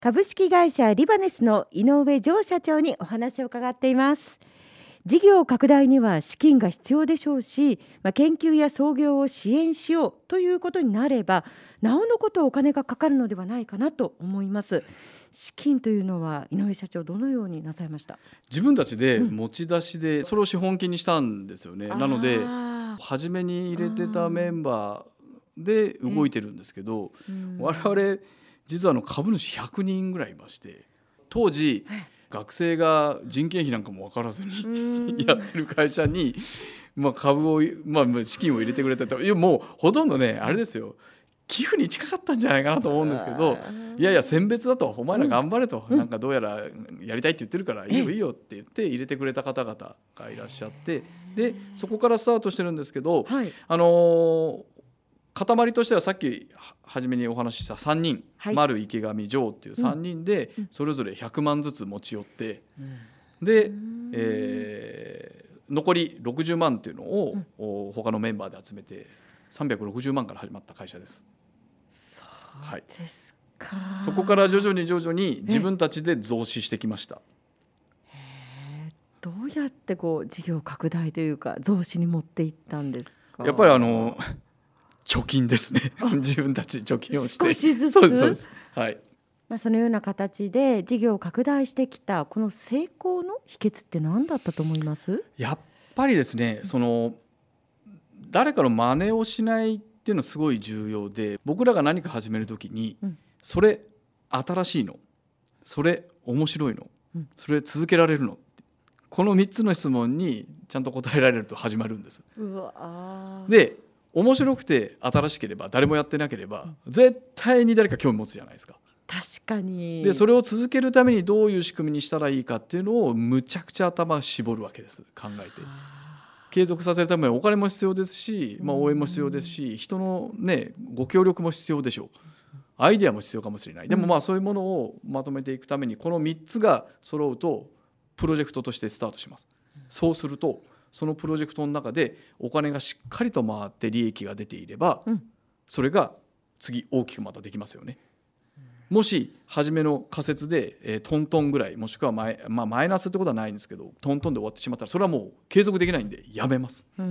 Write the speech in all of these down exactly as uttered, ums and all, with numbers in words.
株式会社リバネスの井上城社長にお話を伺っています。事業拡大には資金が必要でしょうし、まあ、研究や創業を支援しようということになればなおのことお金がかかるのではないかなと思います。資金というのは井上社長どのようになさいました？ 自分たちで持ち出しでそれを資本金にしたんですよね、うん、なので初めに入れてたメンバーで動いてるんですけど、うん、我々実はあの株主ひゃくにんぐらいいまして、当時学生が人件費なんかも分からずにやってる会社に、まあ、株を、まあ、資金を入れてくれたと。いやもうほとんどねあれですよ、寄付に近かったんじゃないかなと思うんですけど、いやいや選別だとお前ら頑張れと、うん、なんかどうやらやりたいって言ってるからいいよいいよって言って入れてくれた方々がいらっしゃって、でそこからスタートしてるんですけど、はい、あのー塊としてはさっき初めにお話ししたさんにん、はい、丸池上城っていうさんにんでそれぞれひゃくまんずつ持ち寄って、うん、で、えー、残りろくじゅうまんっていうのを、うん、他のメンバーで集めてさんびゃくろくじゅうまんから始まった会社です。 そうですか、 はい、そこから徐々に徐々に自分たちで増資してきました。 へー、どうやってこう事業拡大というか増資に持っていったんですか？ やっぱりあの貯金ですね自分たちで貯金をして少しずつ、 そうですそうです、はい。 まあ、そのような形で事業を拡大してきたこの成功の秘訣って何だったと思います？ やっぱりですね、その誰かの真似をしないっていうのはすごい重要で、僕らが何か始めるときに、うん、それ新しいの、それ面白いの、うん、それ続けられるの、このみっつの質問にちゃんと答えられると始まるんです。 うわで面白くて新しければ誰もやってなければ、うん、絶対に誰か興味持つじゃないですか。 確かに。 でそれを続けるためにどういう仕組みにしたらいいかっていうのをむちゃくちゃ頭絞るわけです。考えて継続させるためにお金も必要ですし、まあ、応援も必要ですし、人の、ね、ご協力も必要でしょう。アイデアも必要かもしれない。でもまあそういうものをまとめていくためにこのみっつが揃うとプロジェクトとしてスタートします。そうするとそのプロジェクトの中でお金がしっかりと回って利益が出ていれば、うん、それが次大きくまたできますよね。もし初めの仮説で、えー、トントンぐらいもしくはマイ、まあ、マイナスってことはないんですけどトントンで終わってしまったらそれはもう継続できないんでやめます。うん、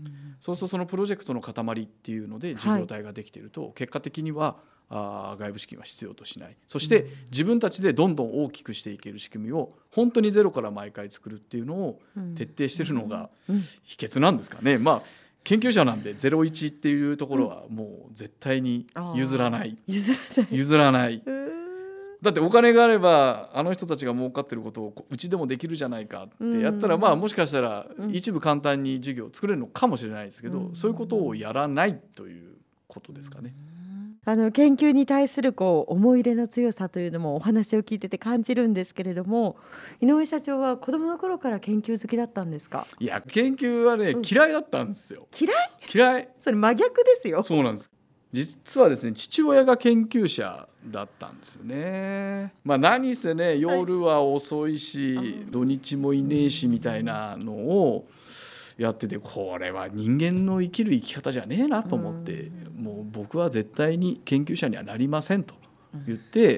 そうするとそのプロジェクトの塊っていうので事業体ができていると、はい、結果的にはあ外部資金は必要としない。そして自分たちでどんどん大きくしていける仕組みを本当にゼロから毎回作るっていうのを徹底しているのが秘訣なんですかね。まあ研究者なんでゼロイチっていうところはもう絶対に譲らない、 譲らない譲らないだってお金があればあの人たちが儲かってることをうちでもできるじゃないかってやったら、まあもしかしたら一部簡単に事業を作れるのかもしれないですけど、そういうことをやらないということですかね。 あの研究に対するこう思い入れの強さというのもお話を聞いてて感じるんですけれども、井上社長は子どもの頃から研究好きだったんですか？ いや研究はね、うん、嫌いだったんですよ。 嫌い？ 嫌い。 それ真逆ですよ。 そうなんです。実はですね父親が研究者だったんですよね。まあ何せね夜は遅いし、はい、土日もいねえしみたいなのをやってて、これは人間の生きる生き方じゃねえなと思って、もう僕は絶対に研究者にはなりませんと言って、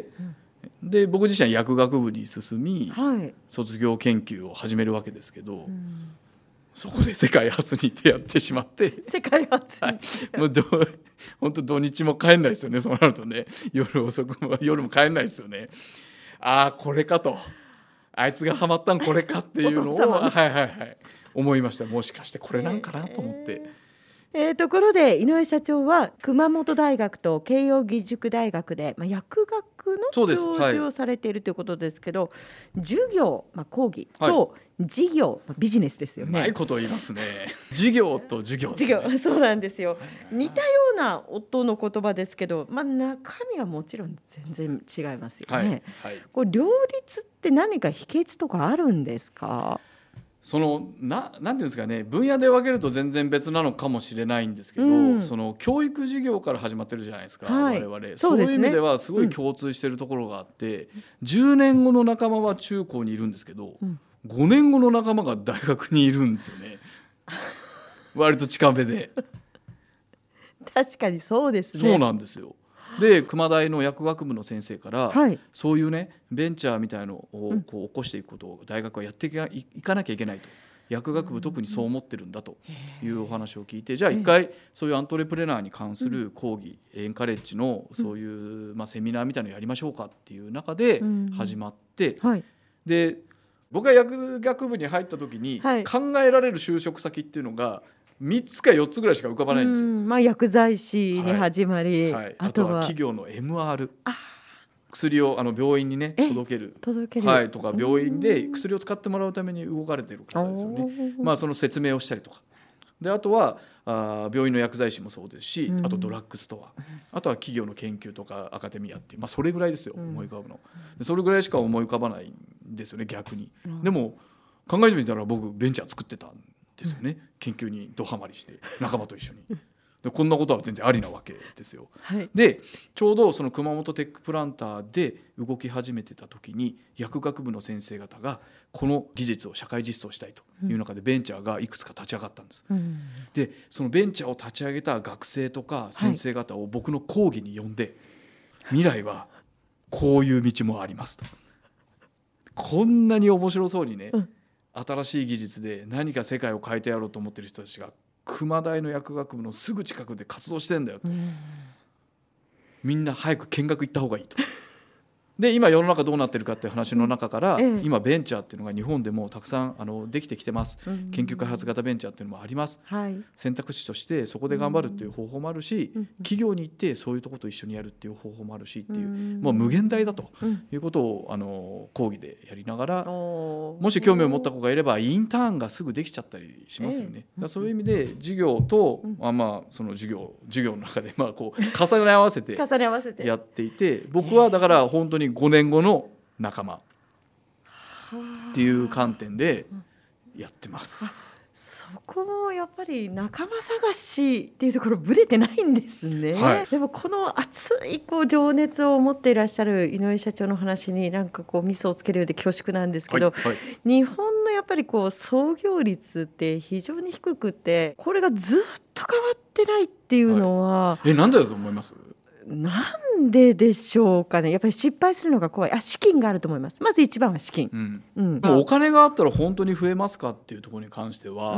で僕自身は薬学部に進み、はい、卒業研究を始めるわけですけど、そこで世界初に出会ってしまって世界初に、 はい、もうど本当土日も帰んないですよね。そうなるとね夜遅くも夜も帰んないですよね。ああこれかと、あいつがハマったんこれかっていうのをはいはいはい思いました。もしかしてこれなんかなと思って、 えーえー、ところで井上社長は熊本大学と慶應義塾大学で、まあ、薬学の教授をされているということですけど、はい、授業、まあ、講義と事業、はい、ビジネスですよね。 うまいこと言いますね。事業と授業ですね。 授業、そうなんですよ。似たような音の言葉ですけど、まあ、中身はもちろん全然違いますよね。はいはい、こう両立って何か秘訣とかあるんですか？ その な, なんていうんですかね、分野で分けると全然別なのかもしれないんですけど、うん、その教育事業から始まってるじゃないですか、はい、我々 そ, うですね、そういう意味ではすごい共通してるところがあって、うん、じゅうねんごの仲間は中高にいるんですけど、うん、ごねんごの仲間が大学にいるんですよね割と近めで確かにそうですね。 そうなんですよ。 で熊大の薬学部の先生から、 はい、 そういうねベンチャーみたいのをこう起こしていくことを大学はやっていかいかなきゃいけないと、薬学部特にそう思ってるんだというお話を聞いて、じゃあ一回そういうアントレプレナーに関する講義、エンカレッジのそういう、まあ、セミナーみたいなのやりましょうかっていう中で始まって、 はい、 で僕が薬学部に入った時に考えられる就職先っていうのがみっつかよっつぐらいしか浮かばないんですよ。 まあ、薬剤師に始まり、 はいはい、あとは企業の エムアール、薬をあの病院にね届ける、 届ける、 はい、とか病院で薬を使ってもらうために動かれてる方ですよね。まあ、その説明をしたりとかで、あとはあ病院の薬剤師もそうですし、うん、あとドラッグストア、あとは企業の研究とかアカデミアっていう、まあ、それぐらいですよ、思い浮かぶの。でそれぐらいしか思い浮かばないんですよね、逆に。でも考えてみたら僕ベンチャー作ってたんですよね、うん、研究にドハマりして仲間と一緒に。でこんなことは全然ありなわけですよ。はい、でちょうどその熊本テックプランターで動き始めてた時に薬学部の先生方がこの技術を社会実装したいという中でベンチャーがいくつか立ち上がったんです。うん、でそのベンチャーを立ち上げた学生とか先生方を僕の講義に呼んで、はい、未来はこういう道もありますと。こんなに面白そうにね、うん、新しい技術で何か世界を変えてやろうと思ってる人たちが熊大の薬学部のすぐ近くで活動してんだよと、うん、みんな早く見学行った方がいいと。で今世の中どうなってるかっていう話の中から、うん、今ベンチャーっていうのが日本でもたくさんあのできてきてます、うん、研究開発型ベンチャーっていうのもあります、はい、選択肢としてそこで頑張るっていう方法もあるし、うん、企業に行ってそういうとこと一緒にやるっていう方法もあるしっていう、うん、もう無限大だということをあの講義でやりながら、うん、もし興味を持った子がいればインターンがすぐできちゃったりしますよね、えー、だそういう意味で授業と、うん、まあまあその授業授業の中でまあこう重ね合わせてやっていて僕はだから本当にごねんごの仲間っていう観点でやってます。 そこもやっぱり仲間探しっていうところぶれてないんですね、はい、でもこの熱いこう情熱を持っていらっしゃる井上社長の話になんかこう味噌をつけるようで恐縮なんですけど、はいはい、日本のやっぱりこう創業率って非常に低くてこれがずっと変わってないっていうのは、 はい、えなんでだと思います？ なんででしょうかね。やっぱり失敗するのが怖い。あ、資金があると思います。まず一番は資金、うんうん、 もうお金があったら本当に増えますかっていうところに関しては、うん、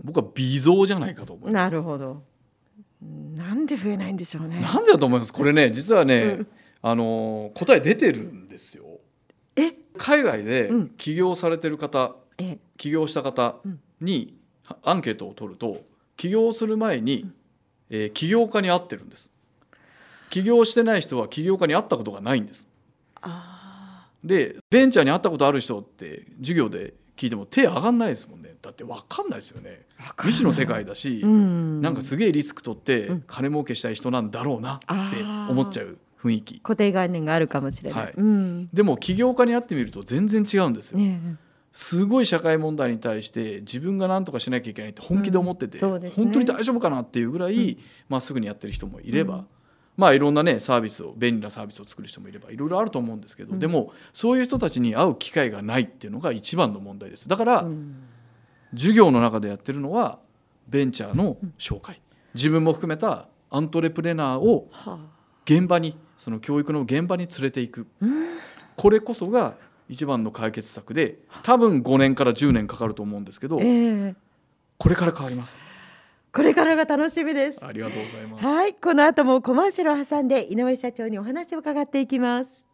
僕は微増じゃないかと思います。 なるほど。なんで増えないんでしょうね。 なんでだと思います？これね実はね、うん、あの答え出てるんですよ。 え海外で起業されてる方、うん、起業した方にアンケートを取ると起業する前に、うんえー、起業家に会ってるんです。起業してない人は起業家に会ったことがないんです。あでベンチャーに会ったことある人って授業で聞いても手上がんないですもんね。だって分かんないですよね。未知の世界だし、うん、なんかすげえリスク取って金儲けしたい人なんだろうなって思っちゃう雰囲気、 固定概念があるかもしれない、はいうん、 でも起業家に会ってみると全然違うんですよ、ね、すごい社会問題に対して自分が何とかしなきゃいけないって本気で思ってて、うんね、本当に大丈夫かなっていうぐらいまっすぐにやってる人もいれば、うんまあいろんなねサービスを便利なサービスを作る人もいればいろいろあると思うんですけど、うん、でもそういう人たちに会う機会がないっていうのが一番の問題です。だから、うん、授業の中でやってるのはベンチャーの紹介、うん、自分も含めたアントレプレナーを現場にその教育の現場に連れていく、うん、これこそが一番の解決策で多分ごねんからじゅうねんかかると思うんですけど、えー、これから変わります。 これからが楽しみです。 ありがとうございます。 はい、この後もコマーシャルを挟んで井上社長にお話を伺っていきます。